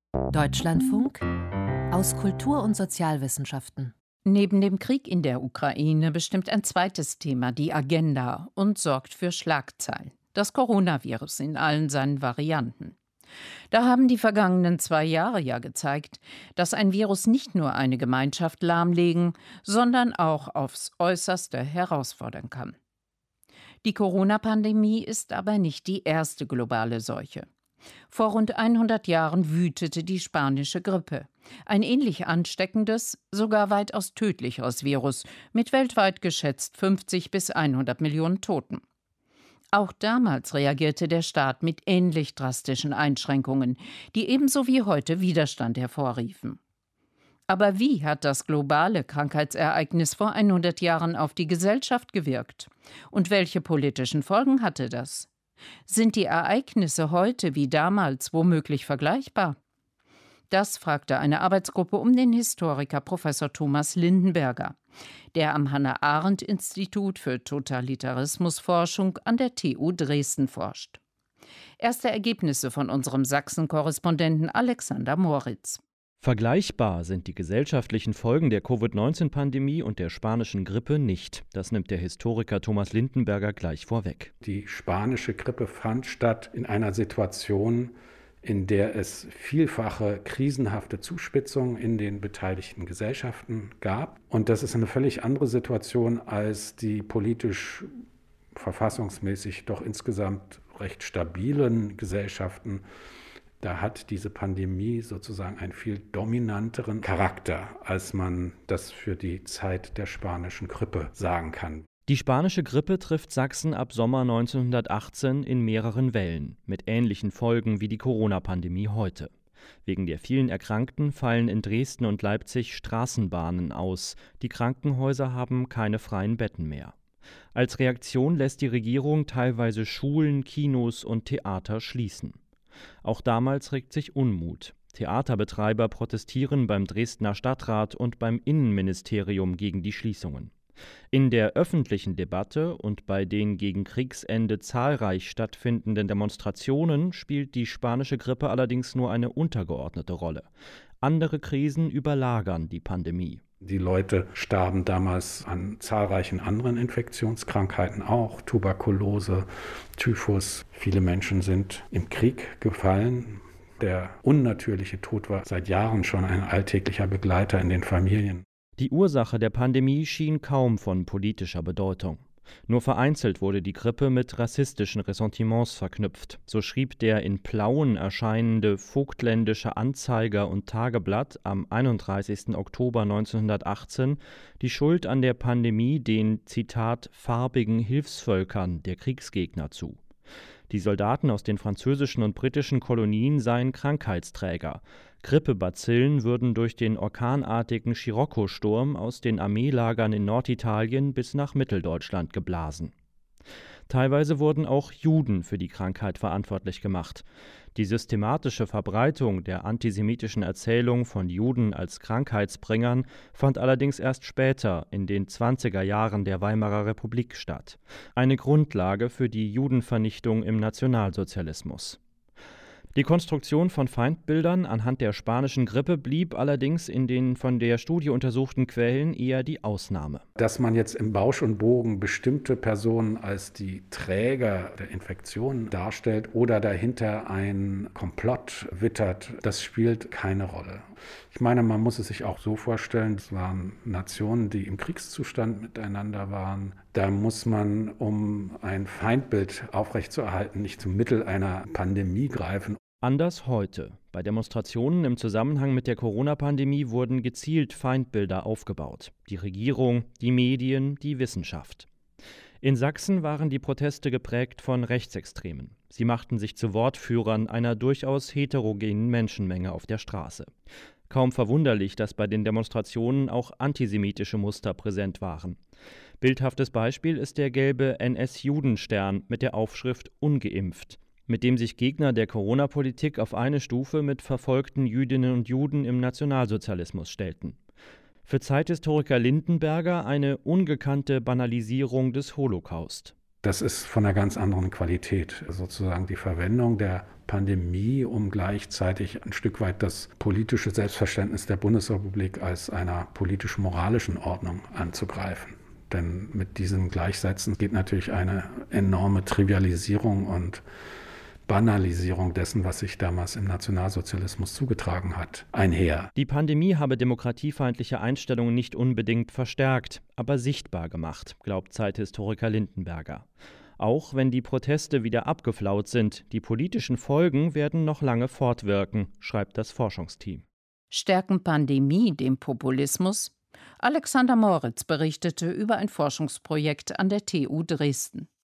Deutschlandfunk aus Kultur- und Sozialwissenschaften. Neben dem Krieg in der Ukraine bestimmt ein zweites Thema die Agenda und sorgt für Schlagzeilen: das Coronavirus in allen seinen Varianten. Da haben die vergangenen 2 Jahre ja gezeigt, dass ein Virus nicht nur eine Gemeinschaft lahmlegen, sondern auch aufs Äußerste herausfordern kann. Die Corona-Pandemie ist aber nicht die erste globale Seuche. Vor rund 100 Jahren wütete die spanische Grippe. Ein ähnlich ansteckendes, sogar weitaus tödlicheres Virus mit weltweit geschätzt 50 bis 100 Millionen Toten. Auch damals reagierte der Staat mit ähnlich drastischen Einschränkungen, die ebenso wie heute Widerstand hervorriefen. Aber wie hat das globale Krankheitsereignis vor 100 Jahren auf die Gesellschaft gewirkt? Und welche politischen Folgen hatte das? Sind die Ereignisse heute wie damals womöglich vergleichbar? Das fragte eine Arbeitsgruppe um den Historiker Professor Thomas Lindenberger, der am Hannah-Arendt-Institut für Totalitarismusforschung an der TU Dresden forscht. Erste Ergebnisse von unserem Sachsen-Korrespondenten Alexander Moritz. Vergleichbar sind die gesellschaftlichen Folgen der Covid-19-Pandemie und der spanischen Grippe nicht. Das nimmt der Historiker Thomas Lindenberger gleich vorweg. Die spanische Grippe fand statt in einer Situation, in der es vielfache krisenhafte Zuspitzungen in den beteiligten Gesellschaften gab. Und das ist eine völlig andere Situation als die politisch verfassungsmäßig doch insgesamt recht stabilen Gesellschaften. Da hat diese Pandemie sozusagen einen viel dominanteren Charakter, als man das für die Zeit der spanischen Grippe sagen kann. Die spanische Grippe trifft Sachsen ab Sommer 1918 in mehreren Wellen, mit ähnlichen Folgen wie die Corona-Pandemie heute. Wegen der vielen Erkrankten fallen in Dresden und Leipzig Straßenbahnen aus. Die Krankenhäuser haben keine freien Betten mehr. Als Reaktion lässt die Regierung teilweise Schulen, Kinos und Theater schließen. Auch damals regt sich Unmut. Theaterbetreiber protestieren beim Dresdner Stadtrat und beim Innenministerium gegen die Schließungen. In der öffentlichen Debatte und bei den gegen Kriegsende zahlreich stattfindenden Demonstrationen spielt die spanische Grippe allerdings nur eine untergeordnete Rolle. Andere Krisen überlagern die Pandemie. Die Leute starben damals an zahlreichen anderen Infektionskrankheiten auch, Tuberkulose, Typhus. Viele Menschen sind im Krieg gefallen. Der unnatürliche Tod war seit Jahren schon ein alltäglicher Begleiter in den Familien. Die Ursache der Pandemie schien kaum von politischer Bedeutung. Nur vereinzelt wurde die Grippe mit rassistischen Ressentiments verknüpft. So schrieb der in Plauen erscheinende Vogtländische Anzeiger und Tageblatt am 31. Oktober 1918 die Schuld an der Pandemie den, Zitat, farbigen Hilfsvölkern der Kriegsgegner zu. Die Soldaten aus den französischen und britischen Kolonien seien Krankheitsträger. Grippebazillen würden durch den orkanartigen Scirocco-Sturm aus den Armeelagern in Norditalien bis nach Mitteldeutschland geblasen. Teilweise wurden auch Juden für die Krankheit verantwortlich gemacht. Die systematische Verbreitung der antisemitischen Erzählung von Juden als Krankheitsbringern fand allerdings erst später, in den 20er Jahren der Weimarer Republik statt. Eine Grundlage für die Judenvernichtung im Nationalsozialismus. Die Konstruktion von Feindbildern anhand der spanischen Grippe blieb allerdings in den von der Studie untersuchten Quellen eher die Ausnahme. Dass man jetzt im Bausch und Bogen bestimmte Personen als die Träger der Infektion darstellt oder dahinter ein Komplott wittert, das spielt keine Rolle. Ich meine, man muss es sich auch so vorstellen, es waren Nationen, die im Kriegszustand miteinander waren. Da muss man, um ein Feindbild aufrechtzuerhalten, nicht zum Mittel einer Pandemie greifen. Anders heute. Bei Demonstrationen im Zusammenhang mit der Corona-Pandemie wurden gezielt Feindbilder aufgebaut. Die Regierung, die Medien, die Wissenschaft. In Sachsen waren die Proteste geprägt von Rechtsextremen. Sie machten sich zu Wortführern einer durchaus heterogenen Menschenmenge auf der Straße. Kaum verwunderlich, dass bei den Demonstrationen auch antisemitische Muster präsent waren. Bildhaftes Beispiel ist der gelbe NS-Judenstern mit der Aufschrift ungeimpft, mit dem sich Gegner der Corona-Politik auf eine Stufe mit verfolgten Jüdinnen und Juden im Nationalsozialismus stellten. Für Zeithistoriker Lindenberger eine ungekannte Banalisierung des Holocaust. Das ist von einer ganz anderen Qualität. Sozusagen die Verwendung der Pandemie, um gleichzeitig ein Stück weit das politische Selbstverständnis der Bundesrepublik als einer politisch-moralischen Ordnung anzugreifen. Denn mit diesen Gleichsätzen geht natürlich eine enorme Trivialisierung und Banalisierung dessen, was sich damals im Nationalsozialismus zugetragen hat, einher. Die Pandemie habe demokratiefeindliche Einstellungen nicht unbedingt verstärkt, aber sichtbar gemacht, glaubt Zeithistoriker Lindenberger. Auch wenn die Proteste wieder abgeflaut sind, die politischen Folgen werden noch lange fortwirken, schreibt das Forschungsteam. Stärken Pandemie den Populismus? Alexander Moritz berichtete über ein Forschungsprojekt an der TU Dresden.